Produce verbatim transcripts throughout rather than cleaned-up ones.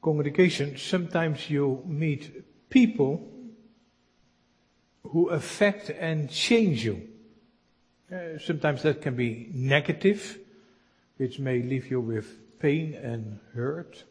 Congregation, sometimes you meet people who affect and change you. Uh, sometimes that can be negative, which may leave you with pain and hurt.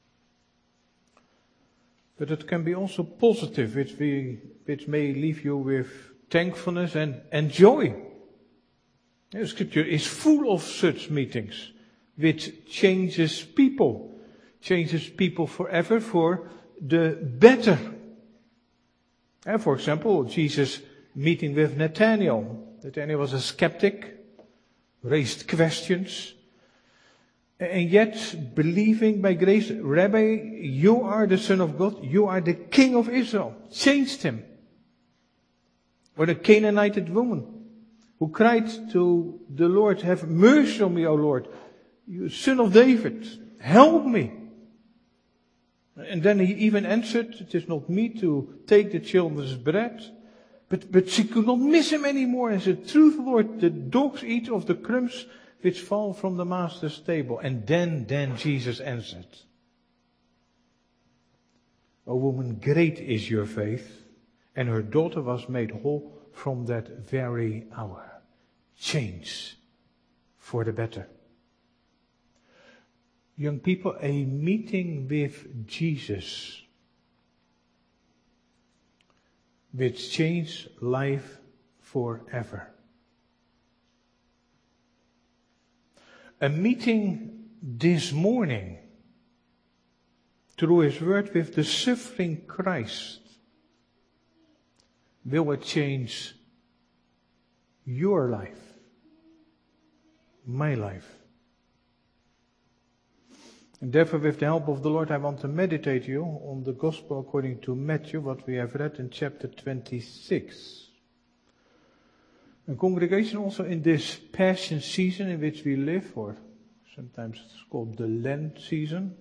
But it can be also positive, which, we, which may leave you with thankfulness and, and joy. The Scripture is full of such meetings, which changes people, changes people forever for the better. And for example, Jesus meeting with Nathanael. Nathanael was a skeptic, raised questions, and yet believing by grace, Rabbi, you are the Son of God, you are the King of Israel. Changed him. Or the Canaanite woman who cried to the Lord, have mercy on me, O Lord, you Son of David, help me. And then he even answered, it is not me to take the children's bread. But, but she could not miss him anymore and said, truth, Lord, the dogs eat of the crumbs which fall from the master's table. And then, then Jesus answered, O woman, great is your faith. And her daughter was made whole from that very hour. Change for the better. Young people, a meeting with Jesus which changed life forever. A meeting this morning through His Word with the suffering Christ. Will it change your life? My life? And therefore, with the help of the Lord, I want to meditate you on the Gospel according to Matthew, what we have read in chapter twenty-six. A congregation also in this Passion season in which we live, or sometimes it's called the Lent season,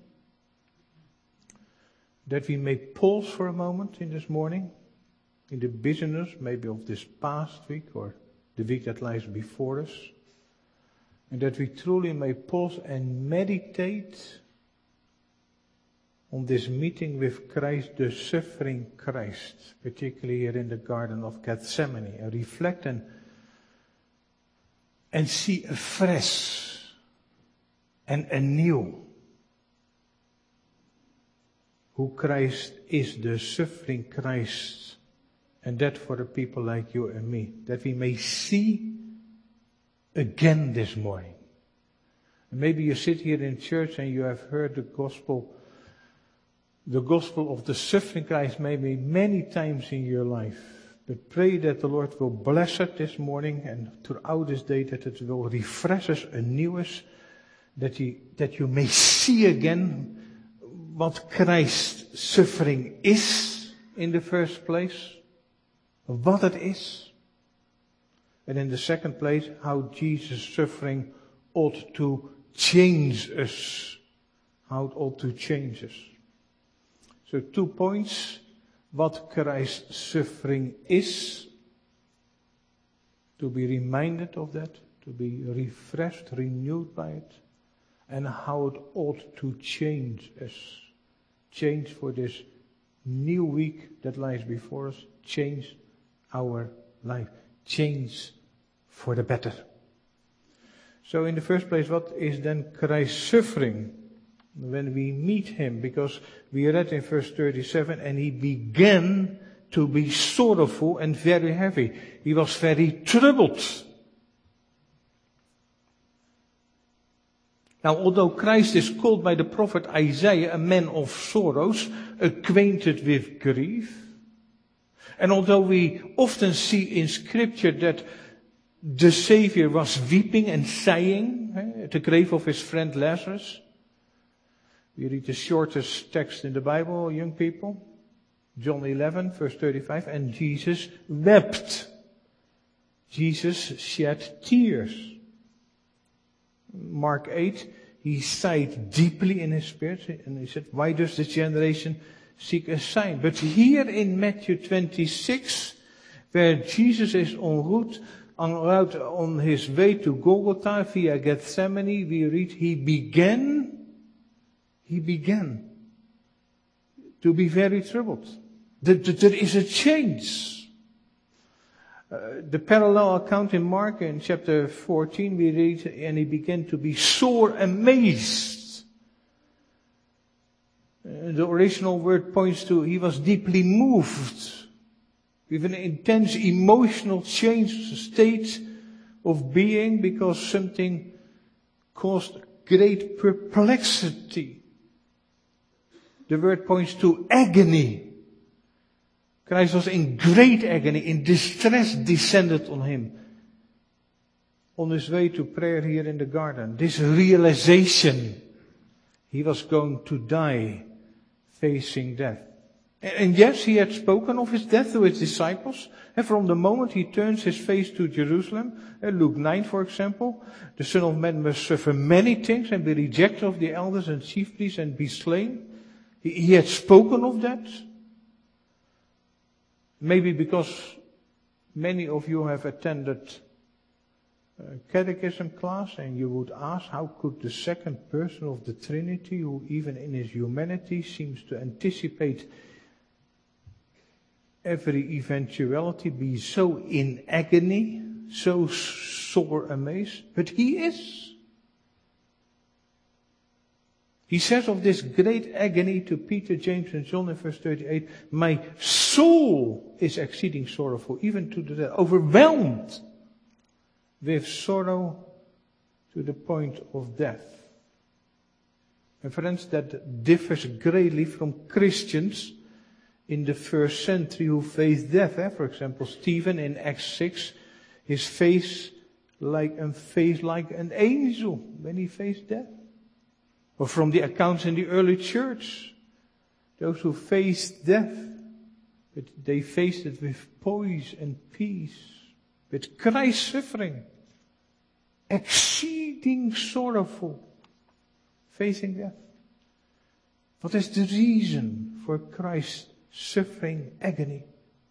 that we may pause for a moment in this morning, in the busyness maybe of this past week or the week that lies before us, and that we truly may pause and meditate on this meeting with Christ, the suffering Christ, particularly here in the Garden of Gethsemane, and reflect and, and see afresh and anew who Christ is, the suffering Christ, and that for the people like you and me, that we may see again this morning. And maybe you sit here in church and you have heard the gospel The gospel of the suffering Christ maybe many times in your life. But pray that the Lord will bless it this morning and throughout this day, that it will refresh us, anew us, that you, that you may see again what Christ's suffering is in the first place, what it is. And in the second place, how Jesus' suffering ought to change us. How it ought to change us. So two points, what Christ's suffering is, to be reminded of that, to be refreshed, renewed by it, and how it ought to change us. Change for this new week that lies before us, change our life, change for the better. So in the first place, what is then Christ's suffering? When we meet Him, because we read in verse thirty-seven, and He began to be sorrowful and very heavy. He was very troubled. Now, although Christ is called by the prophet Isaiah a man of sorrows, acquainted with grief, and although we often see in Scripture that the Savior was weeping and sighing eh, at the grave of his friend Lazarus, we read the shortest text in the Bible, young people. John eleven, verse thirty-five. And Jesus wept. Jesus shed tears. Mark eight, he sighed deeply in his spirit. And he said, why does this generation seek a sign? But here in Matthew twenty-six, where Jesus is en route, en route on his way to Golgotha via Gethsemane, we read, he began He began to be very troubled. There, there is a change. Uh, the parallel account in Mark in chapter fourteen we read, and he began to be sore amazed. Uh, the original word points to he was deeply moved with an intense emotional change state of being because something caused great perplexity. The word points to agony. Christ was in great agony, in distress descended on him. On his way to prayer here in the garden. This realization, he was going to die facing death. And yes, he had spoken of his death to his disciples. And from the moment he turns his face to Jerusalem, Luke nine for example, the Son of Man must suffer many things and be rejected of the elders and chief priests and be slain. He, he had spoken of that. Maybe because many of you have attended a catechism class and you would ask, how could the second person of the Trinity, who even in his humanity seems to anticipate every eventuality, be so in agony, so sore amazed? But he is. He says of this great agony to Peter, James and John in verse thirty-eight, my soul is exceeding sorrowful, even to the death, overwhelmed with sorrow to the point of death. And friends, that differs greatly from Christians in the first century who faced death. Eh? For example, Stephen in Acts six, his face like a face like an angel when he faced death. Or from the accounts in the early church, those who faced death, but they faced it with poise and peace, with Christ's suffering, exceeding sorrowful, facing death. What is the reason for Christ's suffering agony?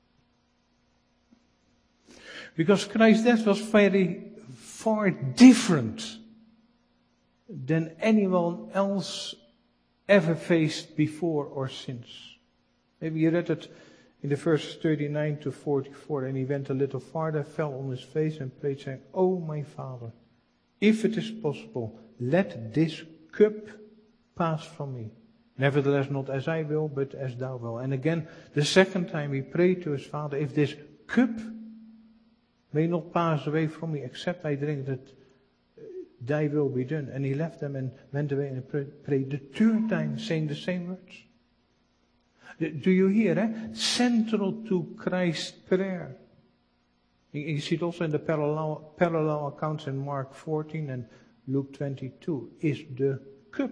Because Christ's death was very far different than anyone else ever faced before or since. Maybe you read it in the verses thirty-nine to forty-four, and he went a little farther, fell on his face and prayed, saying, "Oh my Father, if it is possible, let this cup pass from me. Nevertheless, not as I will, but as thou wilt." And again, the second time he prayed to his Father, "If this cup may not pass away from me, except I drink it, thy will be done." And he left them and went away and prayed the third time, saying the same words. Do you hear, eh? Central to Christ's prayer. You see it also in the parallel, parallel accounts in Mark fourteen and Luke twenty-two, is the cup.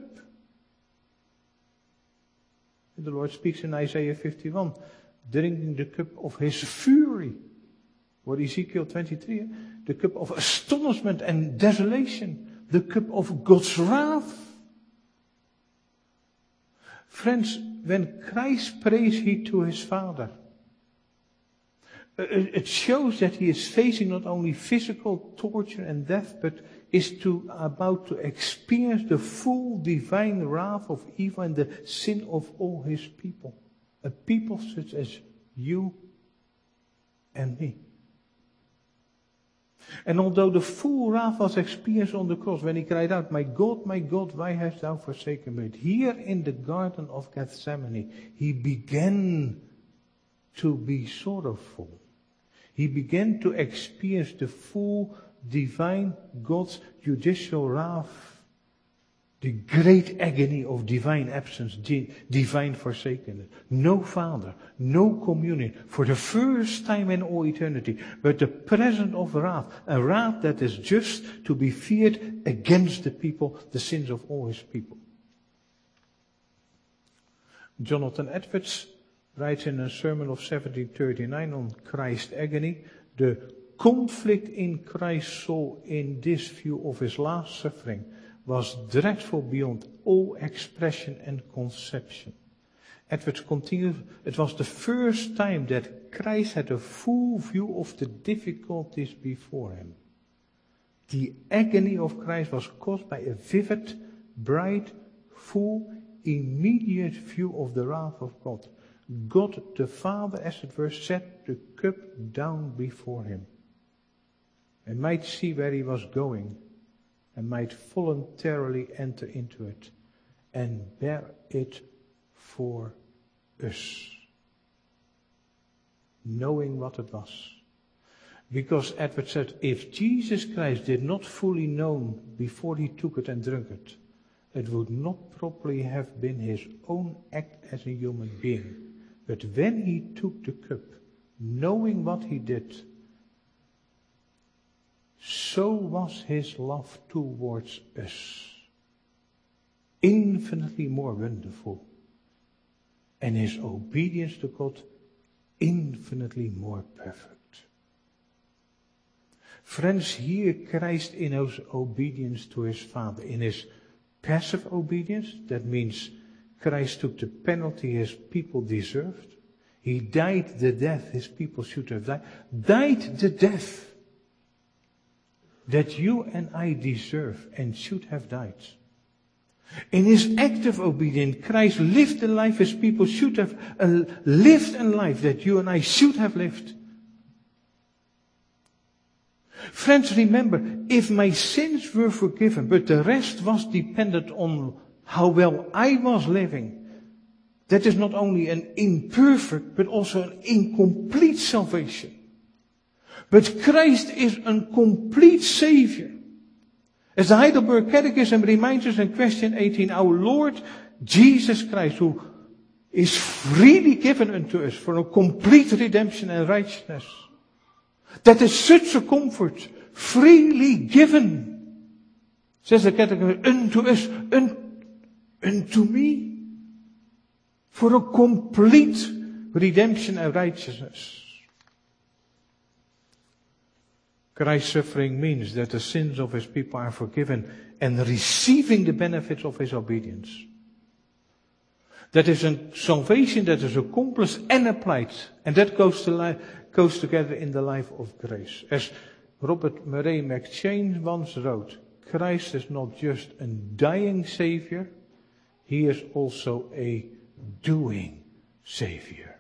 The Lord speaks in Isaiah fifty-one, drinking the cup of his fury. Or Ezekiel twenty-three, the cup of astonishment and desolation, the cup of God's wrath. Friends, when Christ prays he to his Father, it shows that he is facing not only physical torture and death, but is to, about to experience the full divine wrath of evil and the sin of all his people. A people such as you and me. And although the full wrath was experienced on the cross when he cried out, "My God, my God, why hast thou forsaken me?" Here in the Garden of Gethsemane, he began to be sorrowful. He began to experience the full divine God's judicial wrath. The great agony of divine absence, divine forsakenness. No Father, no communion, for the first time in all eternity, but the presence of wrath, a wrath that is just to be feared against the people, the sins of all his people. Jonathan Edwards writes in a sermon of seventeen thirty-nine on Christ's agony, the conflict in Christ's soul in this view of his last suffering was dreadful beyond all expression and conception. Edwards continues, it was the first time that Christ had a full view of the difficulties before him. The agony of Christ was caused by a vivid, bright, full, immediate view of the wrath of God. God the Father, as it were, set the cup down before him, and might see where he was going, and might voluntarily enter into it, and bear it for us, knowing what it was. Because Edward said, if Jesus Christ did not fully know before he took it and drank it, it would not probably have been his own act as a human being. But when he took the cup, knowing what he did, so was his love towards us infinitely more wonderful, and his obedience to God infinitely more perfect. Friends, here Christ in his obedience to his Father, in his passive obedience, that means Christ took the penalty his people deserved. He died the death his people should have died. Died the death that you and I deserve and should have died. In his active obedience, Christ lived the life his people should have uh, lived, a life that you and I should have lived. Friends, remember, if my sins were forgiven, but the rest was dependent on how well I was living, that is not only an imperfect, but also an incomplete salvation. But Christ is a complete Savior. As the Heidelberg Catechism reminds us in question eighteen, our Lord Jesus Christ, who is freely given unto us for a complete redemption and righteousness. That is such a comfort, freely given, says the Catechism, unto us, un, unto me, for a complete redemption and righteousness. Christ's suffering means that the sins of his people are forgiven and receiving the benefits of his obedience. That is a salvation that is accomplished and applied, and that goes to life. goes together in the life of grace. As Robert Murray McCheyne once wrote, Christ is not just a dying Savior, he is also a doing Savior.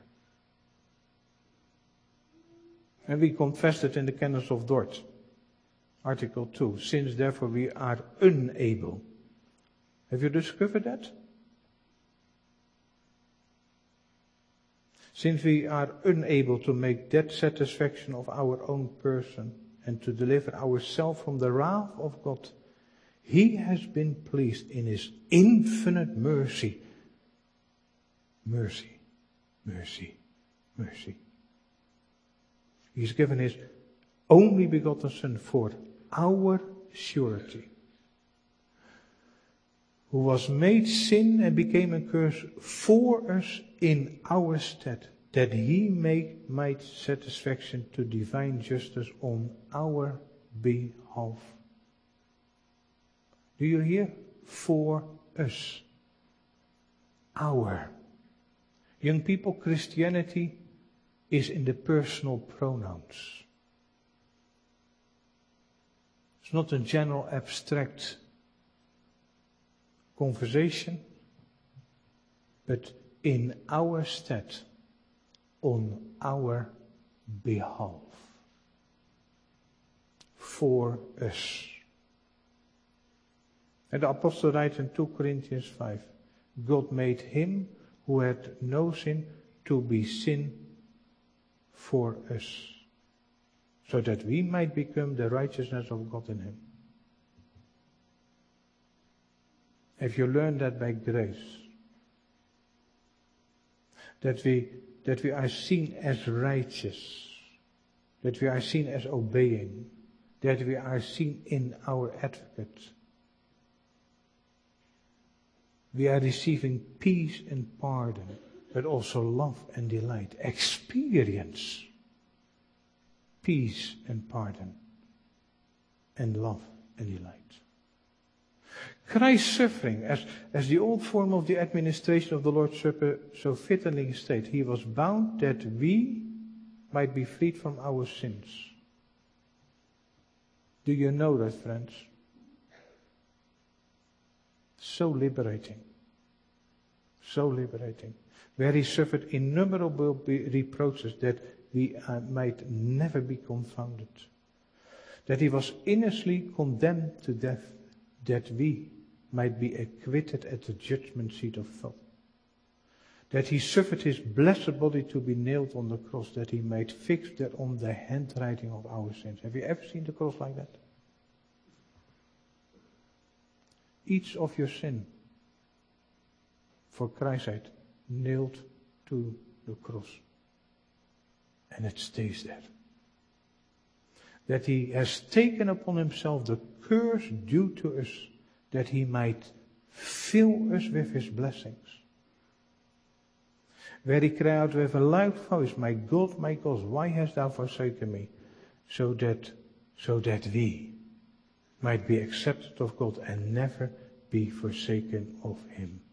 And we confessed it in the Canons of Dort, Article two, since therefore we are unable. Have you discovered that? Since we are unable to make that satisfaction of our own person and to deliver ourselves from the wrath of God, he has been pleased in his infinite mercy. Mercy, mercy, mercy. He's given his only begotten Son for our surety, who was made sin and became a curse for us in our stead, that he may make satisfaction to divine justice on our behalf. Do you hear? For us. Our. Young people, Christianity is in the personal pronouns. It's not a general abstract conversation, but in our stead, on our behalf, for us. And the apostle writes in two Corinthians five, God made him who had no sin to be sin for us, so that we might become the righteousness of God in him. Have you learned that by grace? That we, that we are seen as righteous, that we are seen as obeying, that we are seen in our advocate. We are receiving peace and pardon, but also love and delight. Experience peace and pardon, and love and delight. Christ's suffering, as, as the old form of the administration of the Lord's Supper so fittingly states, he was bound that we might be freed from our sins. Do you know that, friends? So liberating. So liberating. Where he suffered innumerable reproaches that we uh, might never be confounded. That he was innocently condemned to death, that we might be acquitted at the judgment seat of God. That he suffered his blessed body to be nailed on the cross, that he might fix thereon the handwriting of our sins. Have you ever seen the cross like that? Each of your sin, for Christ's sake, nailed to the cross. And it stays there. That he has taken upon himself the curse due to us, that he might fill us with his blessings. Where he cried out with a loud voice, My God, my God, why hast thou forsaken me? So that, so that we might be accepted of God and never be forsaken of him.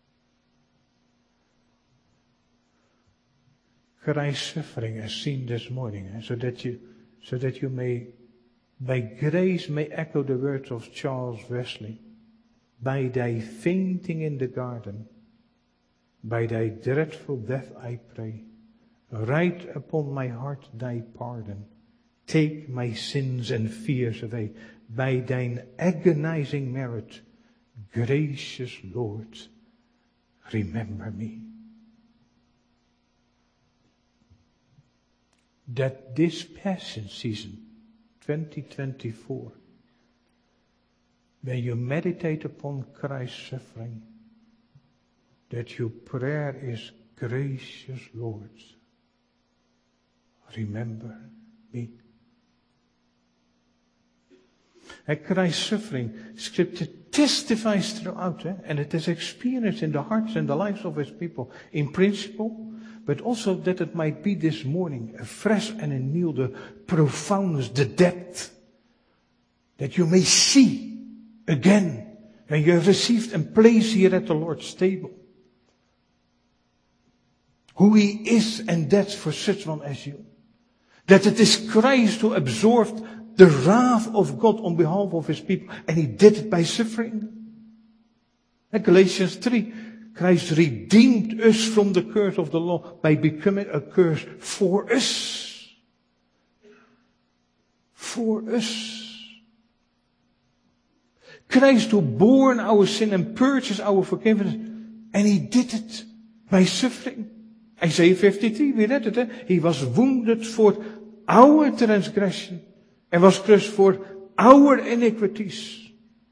Christ's suffering as seen this morning, eh, so that you, so that you may, by grace, may echo the words of Charles Wesley. By thy fainting in the garden, by thy dreadful death I pray, write upon my heart thy pardon, take my sins and fears away, by thine agonizing merit, gracious Lord, remember me. That this Passion season, twenty twenty-four, when you meditate upon Christ's suffering, that your prayer is, gracious Lord, remember me. And Christ's suffering, Scripture testifies throughout, eh? And it is experienced in the hearts and the lives of his people in principle, but also that it might be this morning afresh and anew the profoundness, the depth, that you may see again when you have received and placed here at the Lord's table who he is, and that's for such one as you. That it is Christ who absorbed the wrath of God on behalf of his people, and he did it by suffering. And Galatians three, Christ redeemed us from the curse of the law by becoming a curse for us. For us. Christ who bore our sin and purchased our forgiveness, and he did it by suffering. Isaiah fifty-three, we read it, eh? He was wounded for our transgression and was crushed for our iniquities.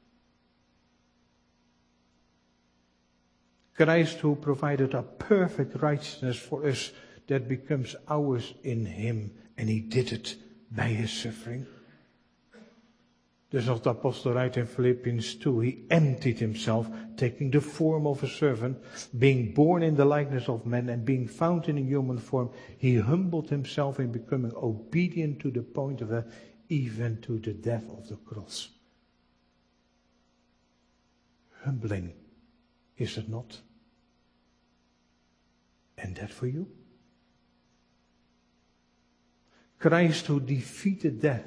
Christ who provided a perfect righteousness for us that becomes ours in him, and he did it by his suffering. Dus als de apostel writes in Philippians two, he emptied himself, taking the form of a servant, being born in the likeness of men, and being found in a human form, he humbled himself in becoming obedient to the point of death, even to the death of the cross. Humbling, is it not? And that for you? Christ who defeated death,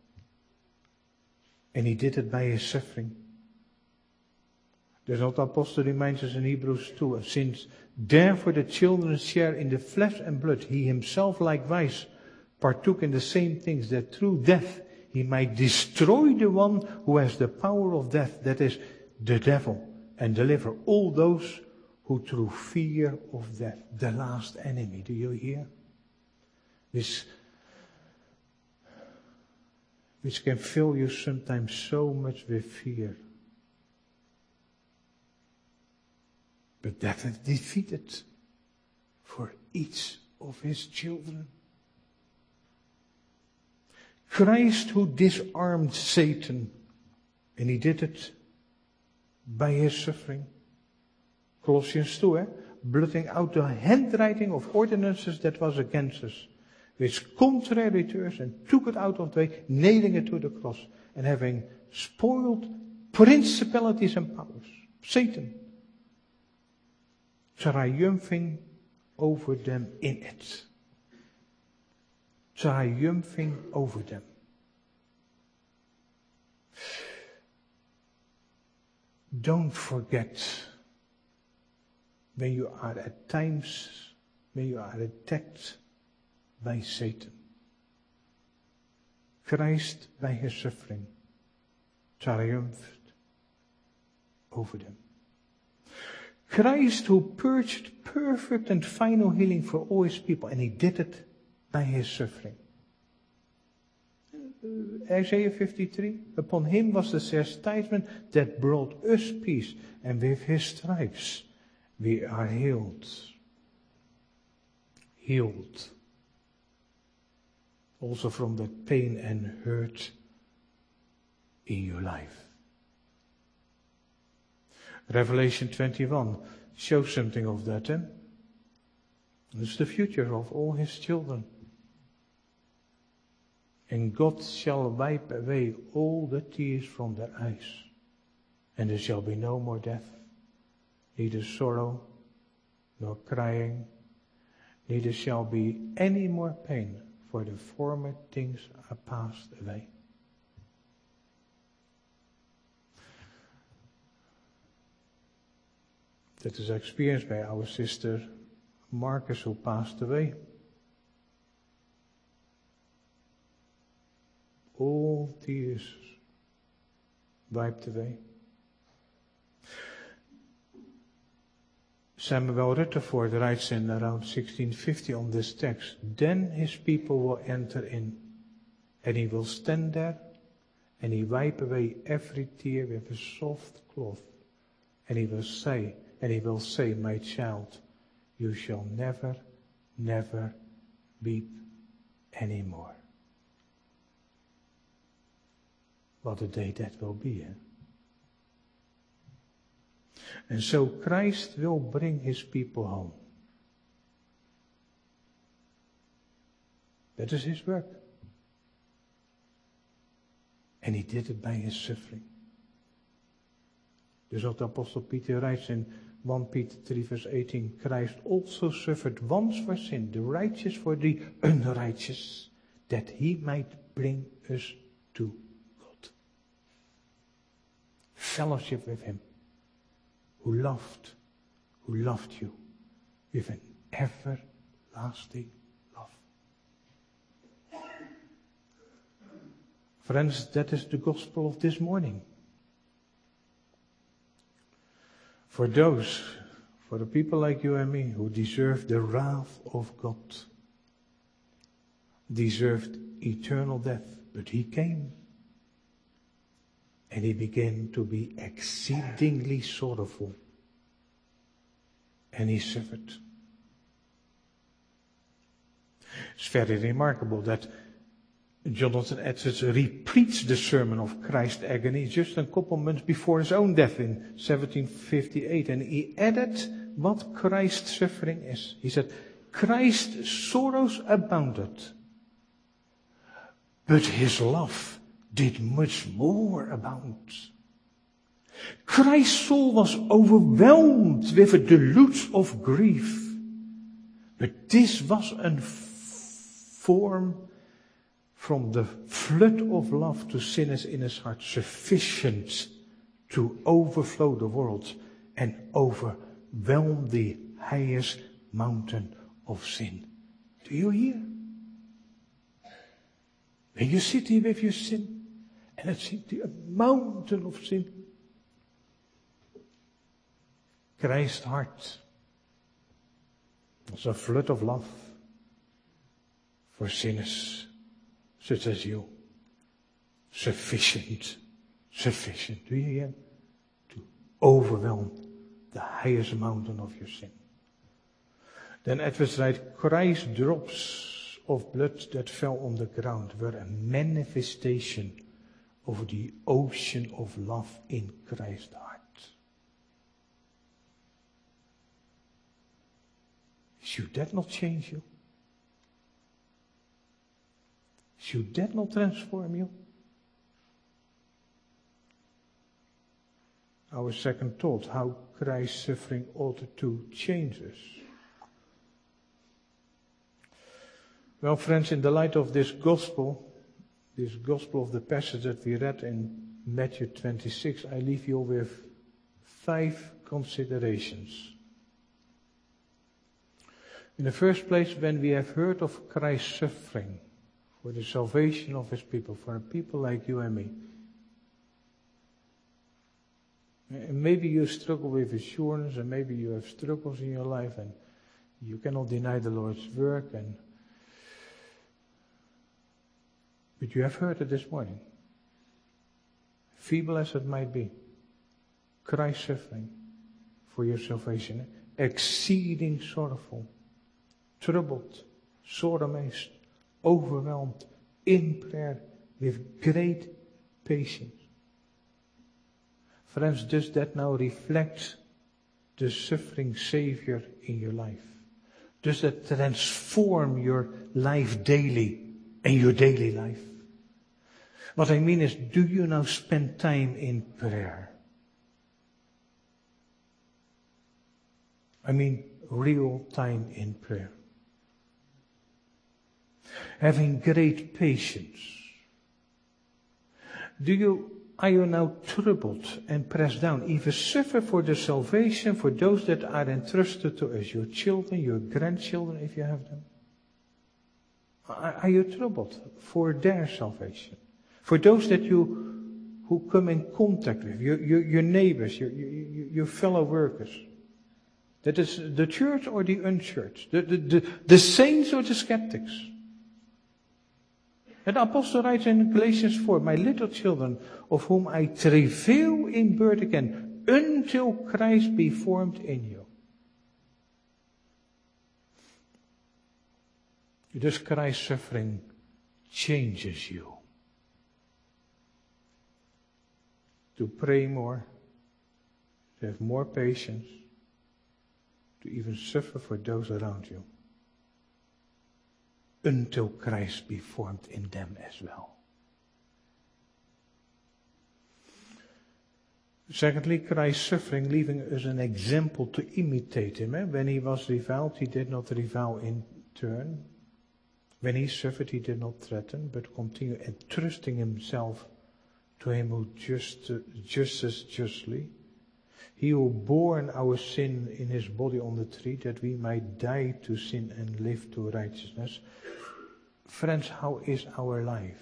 and he did it by his suffering. There's what the apostle reminds us in Hebrews two. Since therefore the children share in the flesh and blood, he himself likewise partook in the same things, that through death he might destroy the one who has the power of death, that is, the devil, and deliver all those who through fear of death, the last enemy, do you hear? This which can fill you sometimes so much with fear. But death is defeated for each of his children. Christ who disarmed Satan, and he did it by his suffering. Colossians two, eh? Blotting out the handwriting of ordinances that was against us, which contrary to us, and took it out of the way, nailing it to the cross, and having spoiled principalities and powers, Satan, triumphing over them in it. Triumphing over them. Don't forget when you are at times, when you are attacked by Satan. Christ, by his suffering, triumphed over them. Christ, who purged perfect and final healing for all his people, and he did it by his suffering. Isaiah fifty-three, upon him was the chastisement that brought us peace, and with his stripes we are healed. Healed. Also from that pain and hurt in your life. Revelation twenty-one shows something of that, eh? It's the future of all his children. And God shall wipe away all the tears from their eyes. And there shall be no more death, neither sorrow, nor crying, neither shall be any more pain, for the former things are passed away. That is experienced by our sister Marcus, who passed away. All tears wiped away. Samuel Rutherford writes in around sixteen fifty on this text, then his people will enter in, and he will stand there, and he wipe away every tear with a soft cloth, and he will say, and he will say, my child, you shall never, never weep anymore. What a day that will be, eh? And so Christ will bring his people home. That is his work. And he did it by his suffering. Dus wat de apostel Peter writes in First Peter three verse eighteen, Christ also suffered once for sin, the righteous for the unrighteous, that he might bring us to God. Fellowship with him, who loved, who loved you with an everlasting love. Friends, that is the gospel of this morning. For those, for the people like you and me, who deserve the wrath of God, deserved eternal death, but he came. And he began to be exceedingly sorrowful. And he suffered. It's very remarkable that Jonathan Edwards repeats the sermon of Christ's agony just a couple months before his own death in seventeen fifty-eight. And he added what Christ's suffering is. He said, Christ's sorrows abounded, but his love did much more abound. Christ's soul was overwhelmed with a deluge of grief, but this was a form from the flood of love to sinners in his heart, sufficient to overflow the world and overwhelm the highest mountain of sin. Do you hear? When you sit here with your sin, and it seems to be a mountain of sin, Christ's heart was a flood of love for sinners such as you. Sufficient, sufficient, do you hear? To overwhelm the highest mountain of your sin. Then Edwards writes, Christ's drops of blood that fell on the ground were a manifestation of the ocean of love in Christ's heart. Should that not change you? Should that not transform you? Our second thought, how Christ's suffering ought to change us. Well, friends, in the light of this gospel, this gospel of the passage that we read in Matthew twenty-six, I leave you with five considerations. In the first place, when we have heard of Christ's suffering for the salvation of his people, for a people like you and me, and maybe you struggle with assurance, and maybe you have struggles in your life, and you cannot deny the Lord's work, and but you have heard it this morning. Feeble as it might be, Christ's suffering for your salvation, exceeding sorrowful, troubled, sore amazed, overwhelmed, in prayer, with great patience. Friends, does that now reflect the suffering Savior in your life? Does that transform your life daily and your daily life? What I mean is, do you now spend time in prayer? I mean, real time in prayer. Having great patience. Do you, are you now troubled and pressed down, even suffer for the salvation for those that are entrusted to us, your children, your grandchildren, if you have them? Are, are you troubled for their salvation? For those that you, who come in contact with, your, your, your neighbors, your, your, your fellow workers. That is the church or the unchurched, the, the, the, the saints or the skeptics. And the apostle writes in Galatians four, my little children, of whom I travail in birth again, until Christ be formed in you. Does Christ's suffering changes you? To pray more, to have more patience, to even suffer for those around you, until Christ be formed in them as well. Secondly, Christ's suffering, leaving us an example to imitate him. Eh? When he was reviled, he did not revile in turn. When he suffered, he did not threaten, but continued entrusting himself to him who just, uh, justice justly. He who bore our sin in his body on the tree, that we might die to sin and live to righteousness. Friends, how is our life?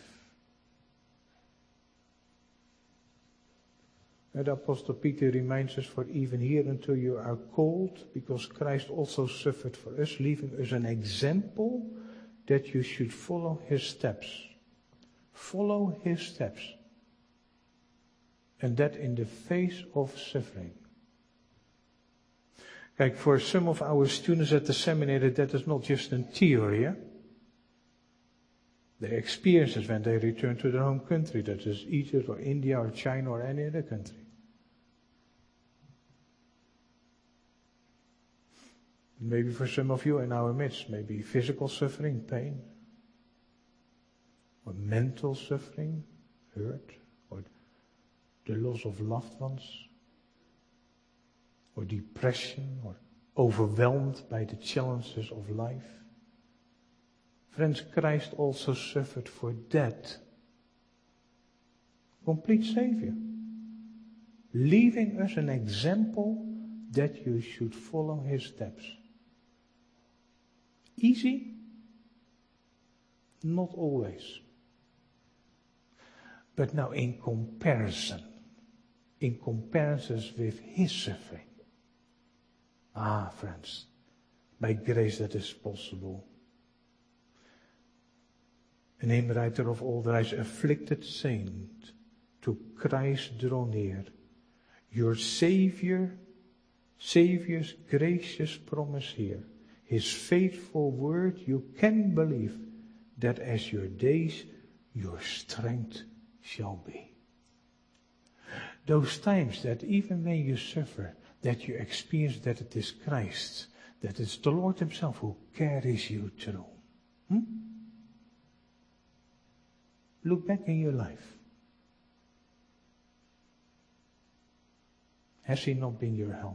And Apostle Peter reminds us, for even here until you are called, because Christ also suffered for us, leaving us an example that you should follow his steps. Follow his steps. And that in the face of suffering. Kijk, for some of our students at the seminary, that is not just in theory. Eh? They experience it when they return to their home country. That is Egypt or India or China or any other country. Maybe for some of you in our midst, maybe physical suffering, pain. Or mental suffering, hurt. Or the loss of loved ones. Or depression, or overwhelmed by the challenges of life. Friends, Christ also suffered for that. Complete Savior. Leaving us an example that you should follow his steps. Easy? Not always. But now in comparison, in comparisons with his suffering. Ah, friends, by grace that is possible. Een hymnwriter of old rise, afflicted saint, to Christ draw near. Your Savior, Savior's gracious promise here. His faithful word you can believe, that as your days, your strength shall be. Those times that even when you suffer, that you experience that it is Christ, that it's the Lord himself who carries you through. Hmm? Look back in your life. Has he not been your help?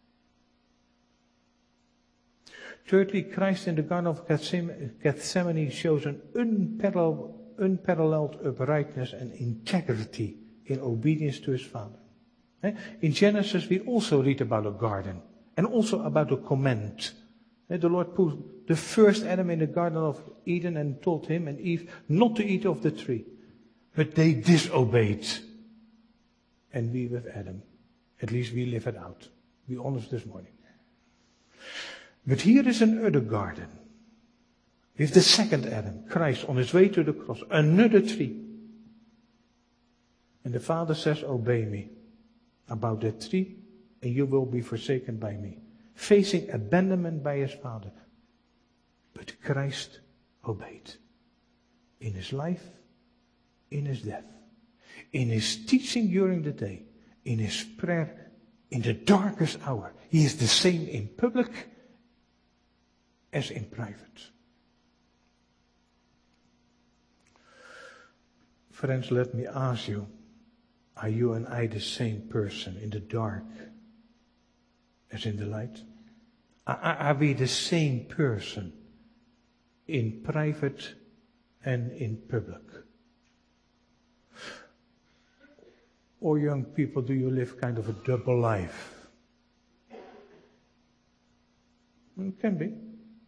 Thirdly, Christ in the Garden of Gethsemane shows an unparalleled, unparalleled uprightness and integrity in obedience to his Father. In Genesis we also read about a garden and also about a command And the Lord put the first Adam in the Garden of Eden and told him and Eve not to eat of the tree. But they disobeyed. And we with Adam. At least we live it out. Be honest this morning. But here is another garden. With the second Adam, Christ, on his way to the cross. Another tree. And the Father says, obey me about that tree, and you will be forsaken by me. Facing abandonment by his Father. But Christ obeyed. In his life, in his death, in his teaching during the day, in his prayer, in the darkest hour. He is the same in public as in private. Friends, let me ask you, are you and I the same person in the dark as in the light? Are, are we the same person in private and in public? Or young people, do you live kind of a double life? It can be.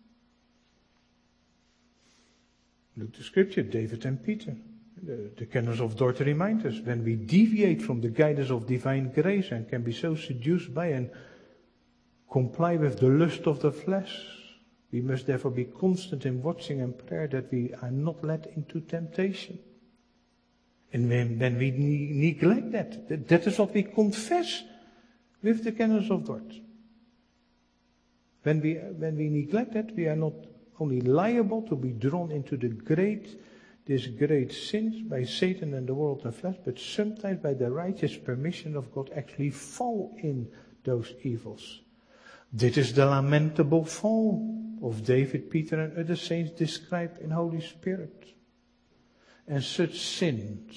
Look to Scripture, David and Peter. The, the canons of Dort remind us, when we deviate from the guidance of divine grace and can be so seduced by and comply with the lust of the flesh, we must therefore be constant in watching and prayer that we are not led into temptation. And when, when we ne- neglect that, that, that is what we confess with the canons of Dort. When we, when we neglect that, we are not only liable to be drawn into the great, this great sins by Satan and the world and flesh, but sometimes by the righteous permission of God actually fall in those evils. This is the lamentable fall of David, Peter and other saints described in Holy Spirit. And such sins.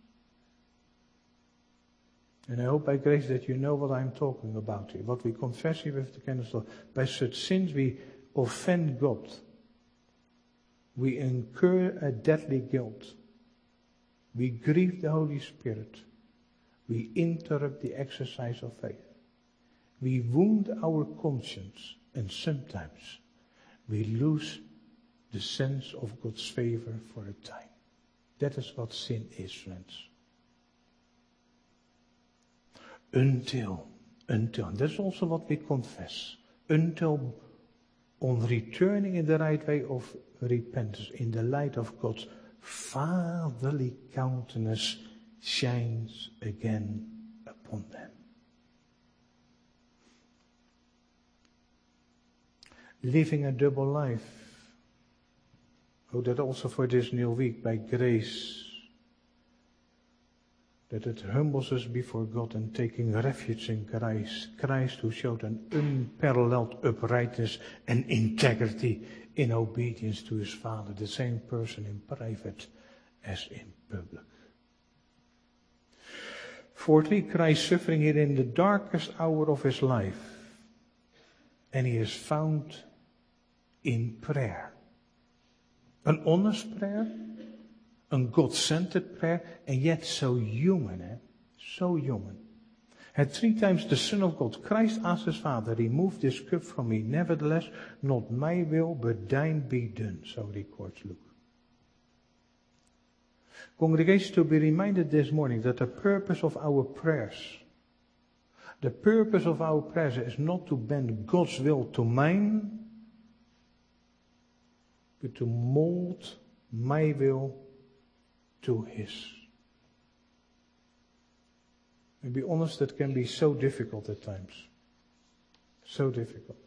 And I hope by grace that you know what I'm talking about here. What we confess here with the canons of God. By such sins we offend God. We incur a deadly guilt. We grieve the Holy Spirit. We interrupt the exercise of faith. We wound our conscience. And sometimes we lose the sense of God's favor for a time. That is what sin is, friends. Until, until, that's also what we confess. Until on returning in the right way of repentance, in the light of God's fatherly countenance shines again upon them. Living a double life. Oh, that also for this new week, by grace, that it humbles us before God and taking refuge in Christ. Christ who showed an unparalleled uprightness and integrity in obedience to his Father, the same person in private as in public. Fourthly, Christ suffering here in the darkest hour of his life. And he is found in prayer. An honest prayer, a God-centered prayer, and yet so human, eh? So human. And three times the Son of God, Christ asked his Father, remove this cup from me. Nevertheless, not my will, but thine be done. So records Luke. Congregation, to be reminded this morning that the purpose of our prayers, the purpose of our prayers is not to bend God's will to mine, but to mold my will to his. And be honest, that can be so difficult at times. So difficult.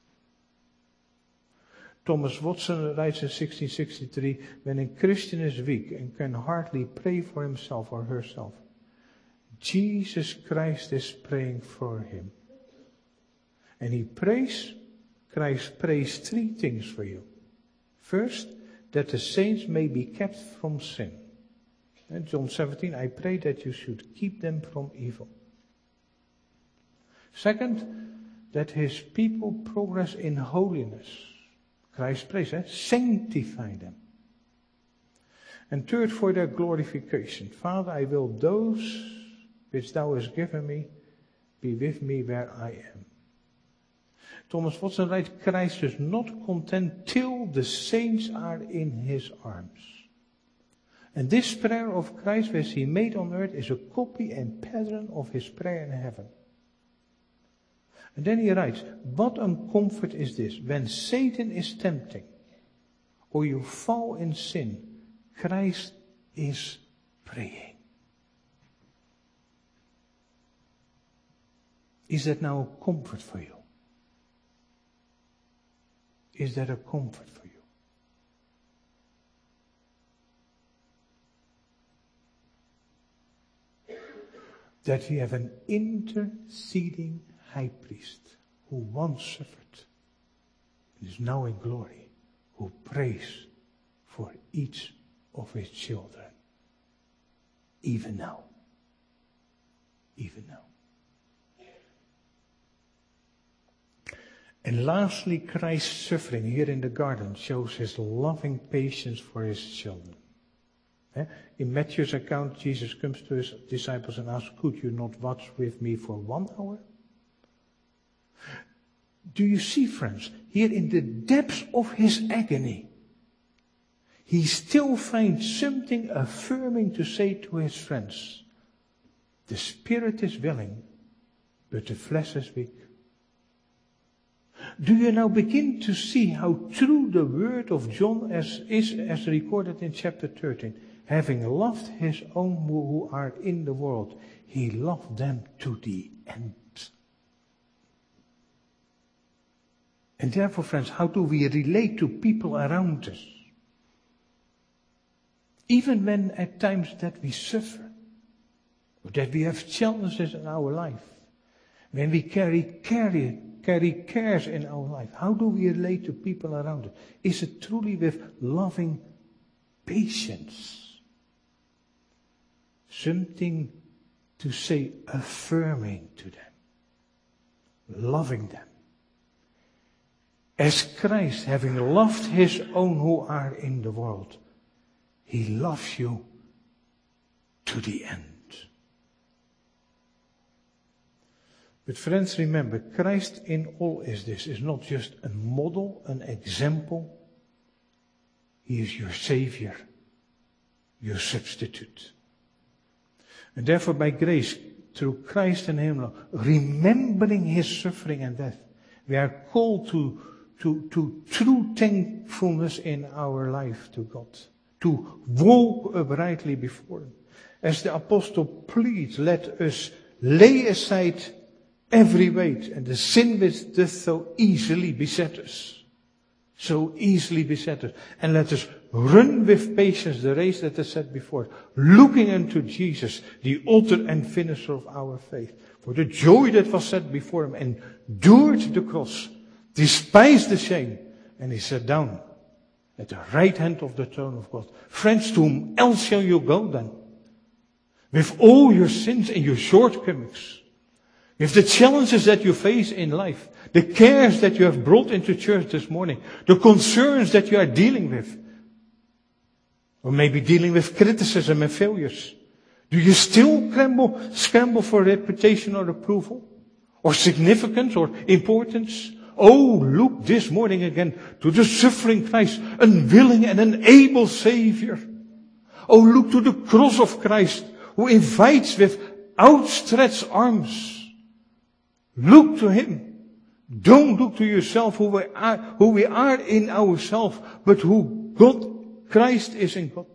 Thomas Watson writes in sixteen sixty-three, when a Christian is weak and can hardly pray for himself or herself, Jesus Christ is praying for him. And he prays, Christ prays three things for you. First, that the saints may be kept from sin. And John seventeen, I pray that you should keep them from evil. Second, that his people progress in holiness. Christ prays, eh? Sanctify them. And third, for their glorification. Father, I will those which thou hast given me be with me where I am. Thomas Watson writes, Christ is not content till the saints are in his arms. And this prayer of Christ, which he made on earth, is a copy and pattern of his prayer in heaven. And then he writes, what a comfort is this? When Satan is tempting, or you fall in sin, Christ is praying. Is that now a comfort for you? Is that a comfort for you? That we have an interceding high priest who once suffered and is now in glory, who prays for each of his children, even now. Even now. And lastly, Christ's suffering here in the garden shows his loving patience for his children. In Matthew's account, Jesus comes to his disciples and asks, could you not watch with me for one hour? Do you see, friends, here in the depths of his agony, he still finds something affirming to say to his friends. The spirit is willing, but the flesh is weak. Do you now begin to see how true the word of John as, is as recorded in chapter thirteen? Having loved his own who are in the world, he loved them to the end. And therefore, friends, how do we relate to people around us? Even when at times that we suffer, or that we have challenges in our life, when we carry, carry, carry cares in our life, how do we relate to people around us? Is it truly with loving patience? Something to say affirming to them, loving them. As Christ, having loved his own who are in the world, he loves you to the end. But friends, remember, Christ in all is this, is not just a model, an example. He is your Savior, your substitute. And therefore, by grace, through Christ and him, remembering his suffering and death, we are called to, to, to true thankfulness in our life to God, to walk uprightly before him. As the apostle pleads, let us lay aside every weight and the sin which doth so easily beset us. So easily beset us. And let us run with patience the race that is set before, looking unto Jesus, the author and finisher of our faith. For the joy that was set before him endured the cross, despised the shame, and he sat down at the right hand of the throne of God. Friends, to whom else shall you go then? With all your sins and your shortcomings, with the challenges that you face in life, the cares that you have brought into church this morning, the concerns that you are dealing with, or maybe dealing with criticism and failures. Do you still scramble, scramble for reputation or approval? Or significance or importance? Oh, look this morning again to the suffering Christ, unwilling and unable Savior. Oh, look to the cross of Christ, who invites with outstretched arms. Look to him. Don't look to yourself who we are, who we are in ourselves, but who God, Christ is in God.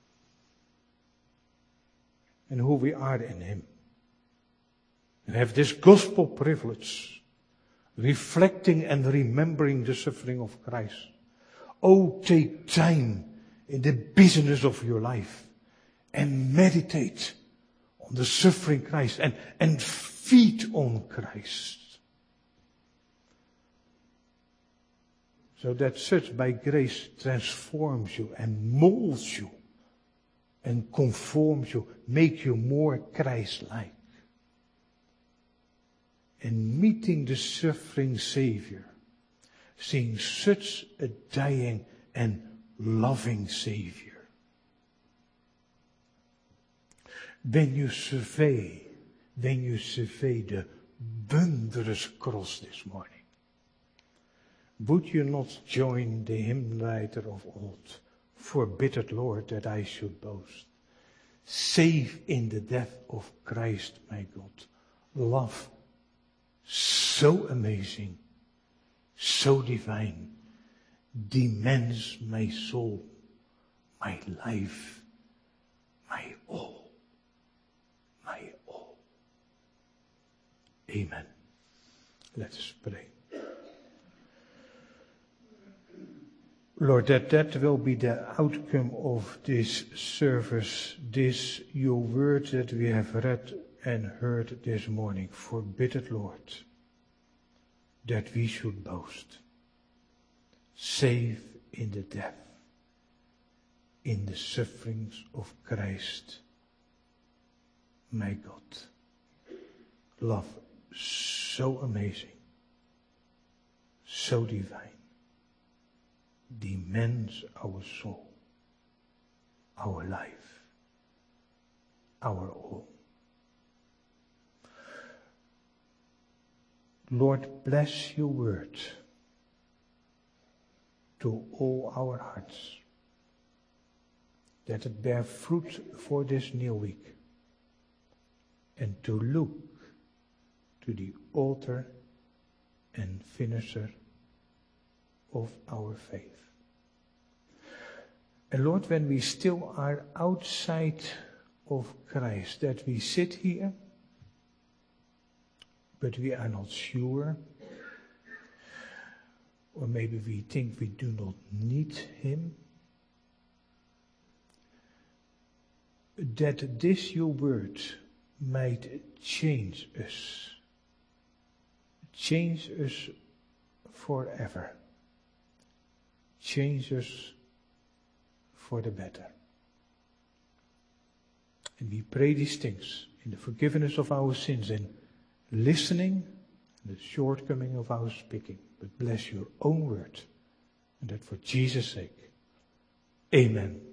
And who we are in him. And have this gospel privilege, reflecting and remembering the suffering of Christ. Oh, take time in the business of your life and meditate on the suffering Christ and, and feed on Christ. So that such by grace transforms you and molds you and conforms you, make you more Christ-like. And meeting the suffering Savior, seeing such a dying and loving Savior. When you survey, when you survey the wondrous cross this morning, Would you not join the hymn writer of old? Forbid, Lord, that I should boast. Save in the death of Christ, my God. Love so amazing, so divine, demands my soul, my life, my all, my all. Amen. Let us pray. Lord, that that will be the outcome of this service, this your word that we have read and heard this morning. Forbid it, Lord, that we should boast, save in the death, in the sufferings of Christ, my God. Love so amazing, so divine, demands our soul, our life, our all. Lord, bless your word to all our hearts, that it bear fruit for this new week, and to look to the author and finisher of our faith. And Lord, when we still are outside of Christ, that we sit here, but we are not sure, or maybe we think we do not need him, that this your word might change us, change us forever, change us for the better. And we pray these things in the forgiveness of our sins and listening, and the shortcoming of our speaking. But bless your own word, and that for Jesus' sake. Amen.